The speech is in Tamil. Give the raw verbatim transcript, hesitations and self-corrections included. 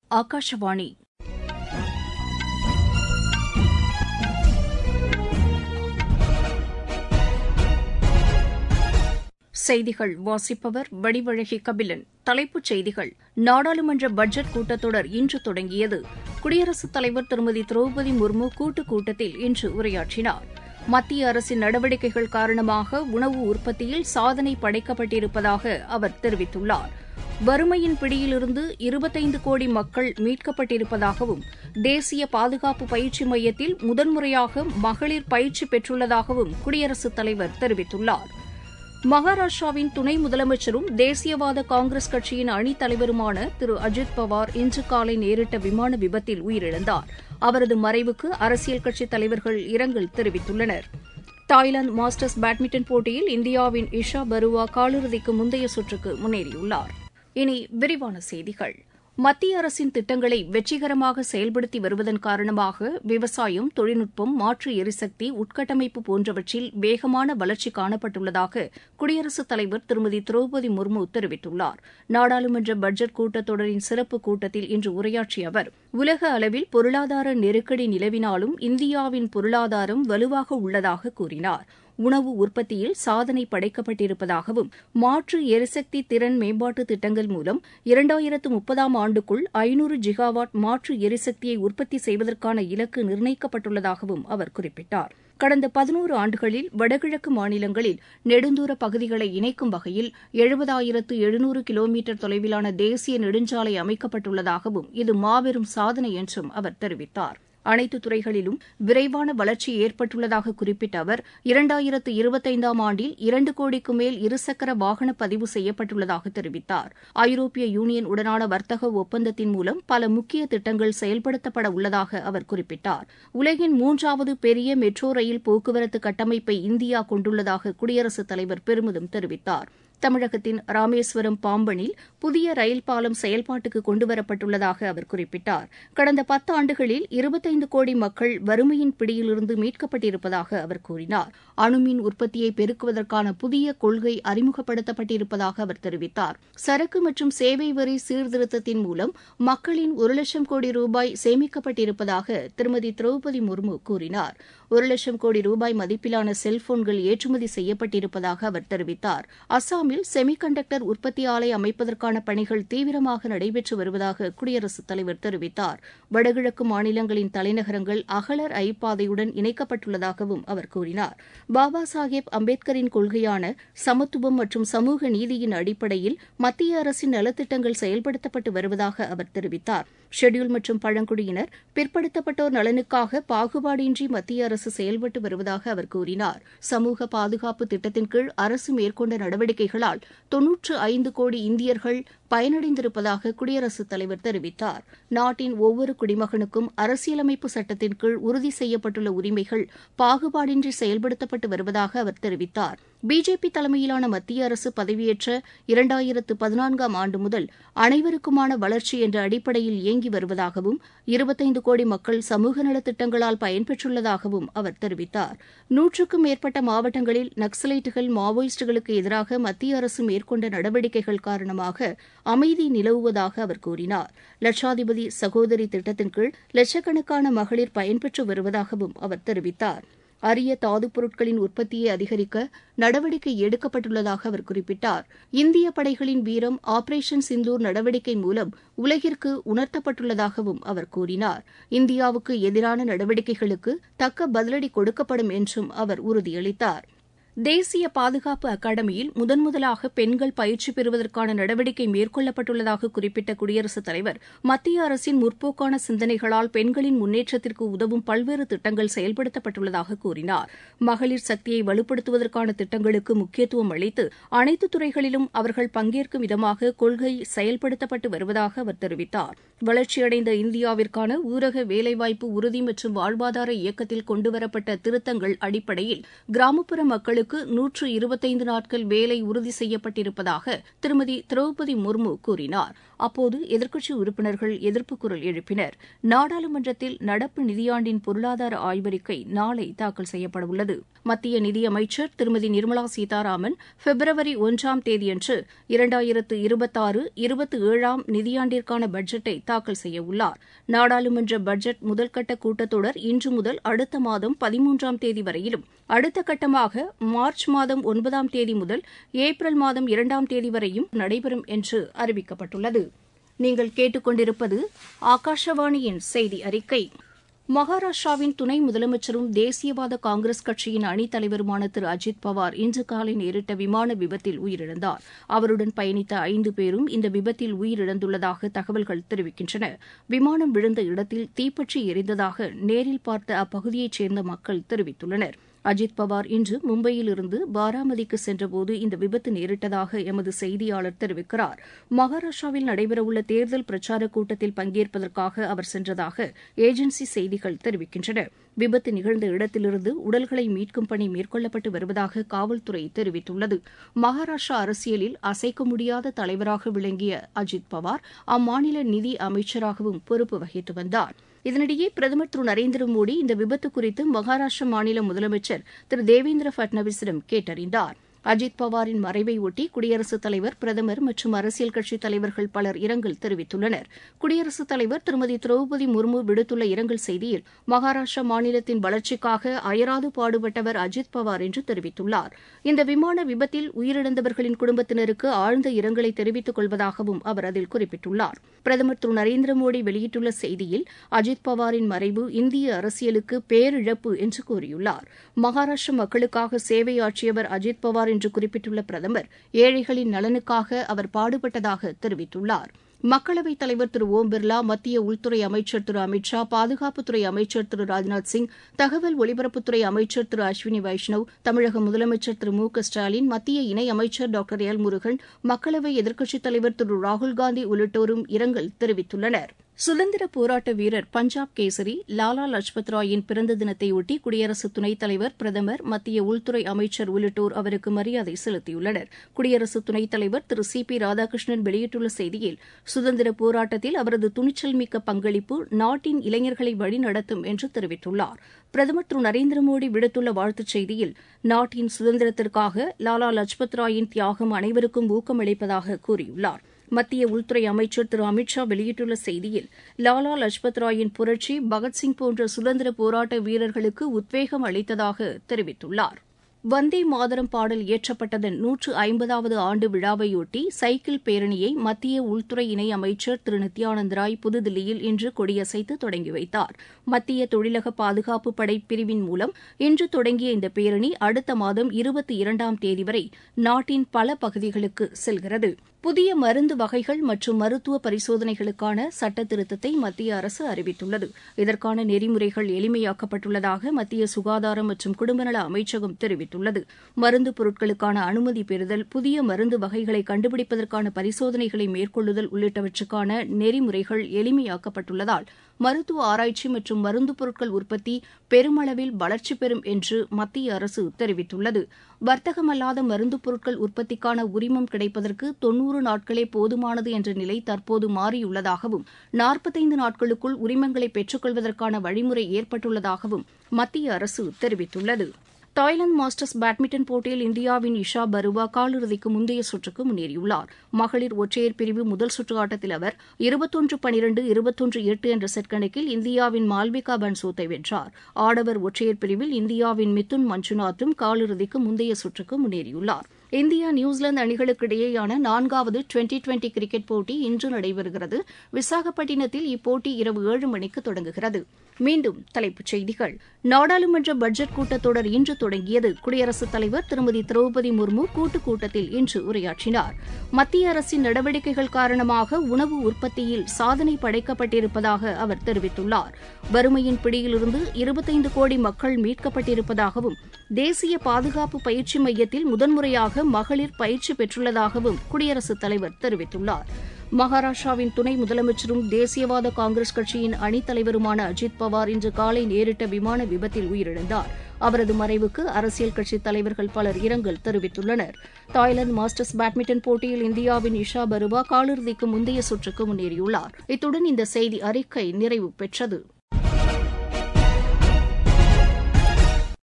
ஆகாஷவாணி செய்திகள் வாசிப்பவர் வடிவழகி கபிலன். தலைப்புச் செய்திகள். நாடாளுமன்ற பட்ஜெட் கூட்டத்தொடர் இன்று தொடங்கியது. குடியரசுத் தலைவர் திருமதி திரௌபதி முர்மு கூட்டுக் கூட்டத்தில் இன்று உரையாற்றினார். மத்திய அரசின் நடவடிக்கைகள் காரணமாக உணவு உற்பத்தியில் சாதனை படைக்கப்பட்டிருப்பதாக அவர் தெரிவித்துள்ளார். வறுமையின் பிடியிலிருந்து இருபத்தைந்து கோடி மக்கள் மீட்கப்பட்டிருப்பதாகவும் தேசிய பாதுகாப்பு பயிற்சி மையத்தில் முதன்முறையாக மகளிர் பயிற்சி பெற்றுள்ளதாகவும் குடியரசுத் தலைவர் தெரிவித்துள்ளார். மகாராஷ்டிராவின் துணை முதலமைச்சரும் தேசியவாத காங்கிரஸ் கட்சியின் அணித் தலைவருமான திரு அஜித் பவார் இன்று காலை நேரிட்ட விமான விபத்தில் உயிரிழந்தார். அவரது மறைவுக்கு அரசியல் கட்சித் தலைவர்கள் இரங்கல் தெரிவித்துள்ளனர். தாய்லாந்து மாஸ்டர்ஸ் பேட்மிண்டன் போட்டியில் இந்தியாவின் இஷா பருவா காலிறுதிக்கு முந்தைய சுற்றுக்கு முன்னேறியுள்ளார். இனி விரிவான செய்திகள். மத்திய அரசின் திட்டங்களை வெற்றிகரமாக செயல்படுத்தி வருவதன் காரணமாக விவசாயம், தொழில்நுட்பம், மாற்று எரிசக்தி, உட்கட்டமைப்பு போன்றவற்றில் வேகமான வளர்ச்சி காணப்பட்டுள்ளதாக குடியரசுத் தலைவர் திருமதி திரௌபதி முர்மு தெரிவித்துள்ளார். நாடாளுமன்ற பட்ஜெட் கூட்டத்தொடரின் சிறப்பு கூட்டத்தில் இன்று உரையாற்றிய அவர், உலக அளவில் பொருளாதார நெருக்கடி நிலவினாலும் இந்தியாவின் பொருளாதாரம் வலுவாக உள்ளதாக கூறினார். உணவு உற்பத்தியில் சாதனை படைக்கப்பட்டிருப்பதாகவும் மாற்று எரிசக்தி திறன் மேம்பாட்டு திட்டங்கள் மூலம் இரண்டாயிரத்து முப்பதாம் ஆண்டுக்குள் ஐநூறு ஜிகாவாட் மாற்று எரிசக்தியை உற்பத்தி செய்வதற்கான இலக்கு நிர்ணயிக்கப்பட்டுள்ளதாகவும் அவர் குறிப்பிட்டார். கடந்த பதினோரு ஆண்டுகளில் வடகிழக்கு மாநிலங்களில் நெடுந்தூர பகுதிகளை இணைக்கும் வகையில் எழுபதாயிரத்து எழுநூறு கிலோமீட்டர் தொலைவிலான தேசிய நெடுஞ்சாலை அமைக்கப்பட்டுள்ளதாகவும் இது மாபெரும் சாதனை என்றும் அவர் தெரிவித்தார். அனைத்து துறைகளிலும் விரைவான வளர்ச்சி ஏற்பட்டுள்ளதாக குறிப்பிட்ட அவர், இரண்டாயிரத்து இருபத்தைந்தாம் ஆண்டில் இரண்டு கோடிக்கு மேல் இருசக்கர வாகன பதிவு செய்யப்பட்டுள்ளதாக தெரிவித்தார். ஐரோப்பிய யூனியன் உடனான வர்த்தக ஒப்பந்தத்தின் மூலம் பல முக்கிய திட்டங்கள் செயல்படுத்தப்பட உள்ளதாக அவர் குறிப்பிட்டார். உலகின் மூன்றாவது பெரிய மெட்ரோ ரயில் போக்குவரத்து கட்டமைப்பை இந்தியா கொண்டுள்ளதாக குடியரசுத் தலைவர் பெருமிதம் தெரிவித்தார். தமிழகத்தின் ராமேஸ்வரம் பாம்பனில் புதிய ரயில் பாலம் செயல்பாட்டுக்கு கொண்டுவரப்பட்டுள்ளதாக அவர் குறிப்பிட்டார். கடந்த பத்து ஆண்டுகளில் இருபத்தைந்து கோடி மக்கள் வறுமையின் பிடியிலிருந்து மீட்கப்பட்டிருப்பதாக அவர் கூறினார். அணுமின் உற்பத்தியை பெருக்குவதற்கான புதிய கொள்கை அறிமுகப்படுத்தப்பட்டிருப்பதாக அவர் தெரிவித்தார். சரக்கு மற்றும் சேவை வரி சீர்திருத்தத்தின் மூலம் மக்களின் ஒரு லட்சம் கோடி ரூபாய் சேமிக்கப்பட்டிருப்பதாக திருமதி திரௌபதி முர்மு கூறினார். ஒரு லட்சம் கோடி ரூபாய் மதிப்பிலான செல்போன்கள் ஏற்றுமதி செய்யப்பட்டிருப்பதாக அவர் தெரிவித்தார். அசாம் செமிகண்டக்டர் உற்பத்தி ஆலை அமைப்பதற்கான பணிகள் தீவிரமாக நடைபெற்று வருவதாக குடியரசுத் தலைவர் தெரிவித்தார். வடகிழக்கு மாநிலங்களின் தலைநகரங்கள் அகல ரயில்பாதையுடன் இணைக்கப்பட்டுள்ளதாகவும் அவர் கூறினார். பாபா சாஹேப் அம்பேத்கரின் கொள்கையான சமத்துவம் மற்றும் சமூக நீதியின் அடிப்படையில் மத்திய அரசின் நலத்திட்டங்கள் செயல்படுத்தப்பட்டு வருவதாக அவர் தெரிவித்தார். ஷெட்யூல் மற்றும் பழங்குடியினர், பிற்படுத்தப்பட்டோர் நலனுக்காக பாகுபாடின்றி மத்திய அரசு செயல்பட்டு வருவதாக அவர் கூறினார். சமூக பாதுகாப்பு திட்டத்தின் கீழ் அரசு மேற்கொண்ட நடவடிக்கைகள் தொன்னூற்று ஐந்து கோடி இந்தியர்கள் பயனடைந்திருப்பதாக குடியரசுத் தலைவர் தெரிவித்தார். நாட்டின் ஒவ்வொரு குடிமகனுக்கும் அரசியலமைப்பு சட்டத்தின் கீழ் உறுதி செய்யப்பட்டுள்ள உரிமைகள் பாகுபாடின்றி செயல்படுத்தப்பட்டு வருவதாக அவர் தெரிவித்தார். பிஜேபி தலைமையிலான மத்திய அரசு பதவியேற்ற இரண்டாயிரத்து பதினான்காம் ஆண்டு முதல் அனைவருக்குமான வளர்ச்சி என்ற அடிப்படையில் இயங்கி வருவதாகவும் இருபத்தைந்து கோடி மக்கள் சமூக நலத்திட்டங்களால் பயன்பெற்றுள்ளதாகவும் அவர் தெரிவித்தார். நூற்றுக்கும் மேற்பட்ட மாவட்டங்களில் நக்சலைட்டுகள், மாவோயிஸ்டுகளுக்கு எதிராக மத்திய அரசு மேற்கொண்ட நடவடிக்கைகள் காரணமாக அமைதி நிலவுவதாக அவர் கூறினார். லட்சாதிபதி சகோதரி திட்டத்தின் கீழ் லட்சக்கணக்கான மகளிர் பயன்பெற்று வருவதாகவும் அவர் தெரிவித்தார். அரிய தாதுப் பொருட்களின் உற்பத்தியை அதிகரிக்க நடவடிக்கை எடுக்கப்பட்டுள்ளதாக அவர் குறிப்பிட்டார். இந்திய படைகளின் வீரம் ஆபரேஷன் சிந்தூர் நடவடிக்கை மூலம் உலகிற்கு உணர்த்தப்பட்டுள்ளதாகவும் அவர் கூறினார். இந்தியாவுக்கு எதிரான நடவடிக்கைகளுக்கு தக்க பதிலடி கொடுக்கப்படும் என்றும் அவர் உறுதியளித்தார். தேசிய பாதுகாப்பு அகாடமியில் முதன்முதலாக பெண்கள் பயிற்சி பெறுவதற்கான நடவடிக்கை மேற்கொள்ளப்பட்டுள்ளதாக குறிப்பிட்ட குடியரசுத் தலைவர், மத்திய அரசின் முற்போக்கான சிந்தனைகளால் பெண்களின் முன்னேற்றத்திற்கு உதவும் பல்வேறு திட்டங்கள் செயல்படுத்தப்பட்டுள்ளதாக கூறினார். மகளிர் சக்தியை வலுப்படுத்துவதற்கான திட்டங்களுக்கு முக்கியத்துவம் அளித்து அனைத்து துறைகளிலும் அவர்கள் பங்கேற்கும் விதமாக கொள்கை செயல்படுத்தப்பட்டு வருவதாக அவர் தெரிவித்தார். வளர்ச்சியடைந்த இந்தியாவிற்கான ஊரக வேலைவாய்ப்பு உறுதி மற்றும் வாழ்வாதார இயக்கத்தில் கொண்டுவரப்பட்ட திருத்தங்கள் அடிப்படையில் கிராமப்புற மக்களுக்கு நூற்று இருபத்தைந்து நாட்கள் வேலை உறுதி செய்யப்பட்டிருப்பதாக திருமதி திரௌபதி முர்மு கூறினார். அப்போது எதிர்க்கட்சி உறுப்பினர்கள் எதிர்ப்பு குரல் எழுப்பினர். நாடாளுமன்றத்தில் நடப்பு நிதியாண்டின் பொருளாதார ஆய்வறிக்கை நாளை தாக்கல் செய்யப்படவுள்ளது. மத்திய நிதியமைச்சர் திருமதி நிர்மலா சீதாராமன் பிப்ரவரி ஒன்றாம் தேதியன்று இரண்டாயிரத்து இருபத்தாறு இருபத்தி ஏழாம் நிதியாண்டிற்கான பட்ஜெட்டை தாக்கல் செய்யவுள்ளார். நாடாளுமன்ற பட்ஜெட் முதல்கட்ட கூட்டத்தொடர் இன்று முதல் அடுத்த மாதம் பதிமூன்றாம் தேதி வரையிலும், அடுத்த கட்டமாக மார்ச் மாதம் ஒன்பதாம் தேதி முதல் ஏப்ரல் மாதம் இரண்டாம் தேதி வரையும் நடைபெறும் என்று அறிவிக்கப்பட்டுள்ளது. நீங்கள் கேட்டுக்கொண்டிருப்பது ஆகாஷவாணியின் செய்தி அறிக்கை. மகாராஷ்டிராவின் துணை முதலமைச்சரும் தேசியவாத காங்கிரஸ் கட்சியின் அணித் தலைவருமான திரு அஜித் பவார் இன்று காலை நேரிட்ட விமான விபத்தில் உயிரிழந்தார். அவருடன் பயணித்த ஐந்து பேரும் இந்த விபத்தில் உயிரிழந்துள்ளதாக தகவல்கள் தெரிவிக்கின்றன. விமானம் விழுந்த இடத்தில் தீப்பற்றி எரிந்ததாக நேரில் பார்த்த அப்பகுதியைச் சேர்ந்த மக்கள் தெரிவித்துள்ளனர். அஜித் பவார் இன்று மும்பையிலிருந்து பாராமதிக்கு சென்றபோது இந்த விபத்து நேரிட்டதாக எமது செய்தியாளர் தெரிவிக்கிறார். மகாராஷ்டிராவில் நடைபெறவுள்ள தேர்தல் பிரச்சாரக் கூட்டத்தில் பங்கேற்பதற்காக அவர் சென்றதாக ஏஜென்சி செய்திகள் தெரிவிக்கின்றன. விபத்து நிகழ்ந்த இடத்திலிருந்து உடல்களை மீட்கும் பணி மேற்கொள்ளப்பட்டு வருவதாக காவல்துறை தெரிவித்துள்ளது. மகாராஷ்டிரா அரசியலில் அசைக்க முடியாத தலைவராக விளங்கிய அஜித் பவார் அம்மாநில நிதி அமைச்சராகவும் பொறுப்பு வகித்து வந்தார். இதனிடையே பிரதமர் திரு நரேந்திர மோடி இந்த விபத்து குறித்து மகாராஷ்டிர மாநில முதலமைச்சர் திரு தேவேந்திர பட்னாவிஸிடம் கேட்டறிந்தார். அஜித் பவாரின் மறைவை ஒட்டி குடியரசுத் தலைவர், பிரதமர் மற்றும் அரசியல் கட்சித் தலைவர்கள் பலர் இரங்கல் தெரிவித்துள்ளனர். குடியரசுத் தலைவர் திருமதி திரௌபதி முர்மு விடுத்துள்ள இரங்கல் செய்தியில், மகாராஷ்டிரா மாநிலத்தின் வளர்ச்சிக்காக அயராது பாடுபட்டவர் அஜித் பவார் என்று தெரிவித்துள்ளார். இந்த விமான விபத்தில் உயிரிழந்தவர்களின் குடும்பத்தினருக்கு ஆழ்ந்த இரங்கலை தெரிவித்துக் கொள்வதாகவும் அவர் அதில் குறிப்பிட்டுள்ளார். பிரதமர் திரு நரேந்திர மோடி வெளியிட்டுள்ள செய்தியில், அஜித் பவாரின் மறைவு இந்திய அரசியலுக்கு பேரிழப்பு என்று கூறியுள்ளார். மகாராஷ்டிர மக்களுக்காக சேவையாற்றியவர் அஜித் பவார் என்று குறிப்பிட்டுள்ள பிரதமர், ஏழைகளின் நலனுக்காக அவர் பாடுபட்டதாக தெரிவித்துள்ளார். மக்களவைத் தலைவர் திரு ஓம் பிர்லா, மத்திய உள்துறை அமைச்சர் திரு அமித் ஷா, பாதுகாப்புத்துறை அமைச்சர் திரு ராஜ்நாத் சிங், தகவல் ஒலிபரப்புத்துறை அமைச்சர் திரு அஸ்வினி வைஷ்ணவ், தமிழக முதலமைச்சர் திரு மு க ஸ்டாலின், மத்திய இணையமைச்சர் டாக்டர் எல் முருகன், மக்களவை எதிர்க்கட்சித் தலைவர் திரு ராகுல்காந்தி உள்ளிட்டோரும் இரங்கல் தெரிவித்துள்ளனர். சுதந்திர போராட்ட வீரர் பஞ்சாப் கேசரி லாலா லஜ்பத் ராயின் பிறந்த தினத்தையொட்டி குடியரசு துணைத் தலைவர், பிரதமர், மத்திய உள்துறை அமைச்சர் உள்ளிட்டோர் அவருக்கு மரியாதை செலுத்தியுள்ளனர். குடியரசு துணைத் தலைவர் திரு சி பி ராதாகிருஷ்ணன் வெளியிட்டுள்ள செய்தியில், சுதந்திர போராட்டத்தில் அவரது துணிச்சல் மிக்க பங்களிப்பு நாட்டின் இளைஞர்களை வழிநடத்தும் என்று தெரிவித்துள்ளார். பிரதமர் திரு நரேந்திர மோடி விடுத்துள்ள வாழ்த்துச் செய்தியில், நாட்டின் சுதந்திரத்திற்காக லாலா லஜ்பத் ராயின் தியாகம் அனைவருக்கும் ஊக்கமளிப்பதாக கூறியுள்ளார். மத்திய உள்துறை அமைச்சர் திரு அமித் ஷா வெளியிட்டுள்ள செய்தியில், லாலா லஜ்பத் ராயின் புரட்சி பகத்சிங் போன்ற சுதந்திர போராட்ட வீரர்களுக்கு உத்வேகம் அளித்ததாக தெரிவித்துள்ளார். வந்தே மாதரம் பாடல் இயற்றப்பட்டதன் நூற்று ஐம்பதாவது ஆண்டு விழாவையொட்டி சைக்கிள் பேரணியை மத்திய உள்துறை இணை அமைச்சர் திரு நித்யானந்த் ராய் புதுதில்லியில் இன்று கொடியசைத்து தொடங்கி வைத்தார். மத்திய தொழிலக பாதுகாப்பு படை பிரிவின் மூலம் இன்று தொடங்கிய இந்த பேரணி அடுத்த மாதம் இருபத்தி இரண்டாம் தேதி வரை நாட்டின் பல பகுதிகளுக்கு செல்கிறது. புதிய மருந்து வகைகள் மற்றும் மருத்துவ பரிசோதனைகளுக்கான சட்ட திருத்தத்தை மத்திய அரசு அறிவித்துள்ளது. இதற்கான நெறிமுறைகள் எளிமையாக்கப்பட்டுள்ளதாக மத்திய சுகாதாரம் மற்றும் குடும்பநல அமைச்சகம் தெரிவித்துள்ளது. மருந்து பொருட்களுக்கான அனுமதி பெறுதல், புதிய மருந்து வகைகளை கண்டுபிடிப்பதற்கான பரிசோதனைகளை மேற்கொள்ளுதல் உள்ளிட்டவற்றுக்கான நெறிமுறைகள் எளிமையாக்கப்பட்டுள்ளதால் மருத்துவ ஆராய்ச்சி மற்றும் மருந்து பொருட்கள் உற்பத்தி பெருமளவில் வளர்ச்சி பெறும் என்று மத்திய அரசு தெரிவித்துள்ளது. வர்த்தகமல்லாத மருந்து பொருட்கள் உற்பத்திக்கான உரிமம் கிடைப்பதற்கு தொன்னூறு நாட்களே போதுமானது என்ற நிலை தற்போது மாறியுள்ளதாகவும், நாற்பத்தைந்து நாட்களுக்குள் உரிமங்களை பெற்றுக்கொள்வதற்கான வழிமுறை ஏற்பட்டுள்ளதாகவும் மத்திய அரசு தெரிவித்துள்ளது. தாய்லாந்து மாஸ்டர்ஸ் பேட்மிண்டன் போட்டியில் இந்தியாவின் இஷா பருவா காலிறுதிக்கு முந்தைய சுற்றுக்கு முன்னேறியுள்ளார். மகளிர் ஒற்றையர் பிரிவு முதல் சுற்று ஆட்டத்தில் அவர் இருபத்தொன்று பனிரண்டு இருபத்தொன்று எட்டு என்ற செட் கணக்கில் இந்தியாவின் மால்விகா பன்சோத்தை வென்றார். ஆடவர் ஒற்றையர் பிரிவில் இந்தியாவின் மிதுன் மஞ்சுநாத்தும் காலிறுதிக்கு முந்தைய சுற்றுக்கு முன்னேறியுள்ளார். இந்தியா நியூசிலாந்து அணிகளுக்கு இடையேயான நான்காவது டுவெண்டி டுவெண்டி கிரிக்கெட் போட்டி இன்று நடைபெறுகிறது. விசாகப்பட்டினத்தில் இப்போட்டி இரவு ஏழு மணிக்கு தொடங்குகிறது. மீண்டும் தலைப்புச் செய்திகள். நாடாளுமன்ற பட்ஜெட் கூட்டத்தொடர் இன்று தொடங்கியது. குடியரசுத் தலைவர் திருமதி திரௌபதி முர்மு கூட்டுக் கூட்டத்தில் இன்று உரையாற்றினார். மத்திய அரசின் நடவடிக்கைகள் காரணமாக உணவு உற்பத்தியில் சாதனை படைக்கப்பட்டிருப்பதாக அவர் தெரிவித்துள்ளார். வறுமையின் பிடியிலிருந்து இருபத்தைந்து கோடி மக்கள் மீட்கப்பட்டிருப்பதாகவும், தேசிய பாதுகாப்பு பயிற்சி மையத்தில் முதன்முறையாக மகளிர் பயிற்சி பெற்றுள்ளதாகவும் குடியரசுத் தலைவர் தெரிவித்துள்ளார். மகாராஷ்டிராவின் துணை முதலமைச்சரும் தேசியவாத காங்கிரஸ் கட்சியின் அணித் தலைவருமான அஜித் பவார் இன்று காலை நேரிட்ட விமான விபத்தில் உயிரிழந்தார். அவரது மறைவுக்கு அரசியல் கட்சித் தலைவர்கள் பலர் இரங்கல் தெரிவித்துள்ளனர். தாய்லாந்து மாஸ்டர்ஸ் பேட்மிண்டன் போட்டியில் இந்தியாவின் இஷா பருவா காலிறுதிக்கு முந்தைய சுற்றுக்கு முன்னேறியுள்ளார். இத்துடன் இந்த செய்தி அறிக்கை நிறைவு பெற்றது.